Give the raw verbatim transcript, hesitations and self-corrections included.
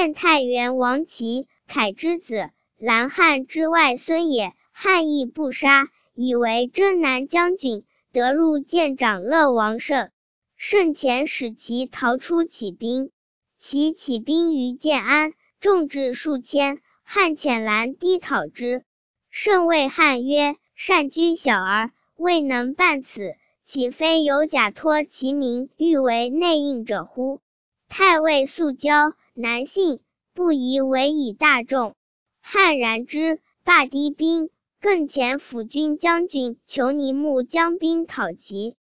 献太原王齐，凯之子，兰汉之外孙也。汉亦不杀，以为征南将军，得入见长乐王胜。胜前使其逃出起兵，其起兵于建安，众至数千，汉遣兰低讨之。胜谓汉曰：善居小儿，未能办此，岂非有假托其名，欲为内应者乎？太尉肃交，难信，不宜为以大众。汉然之，罢低兵，更遣辅军将军裘尼牧将兵讨齐。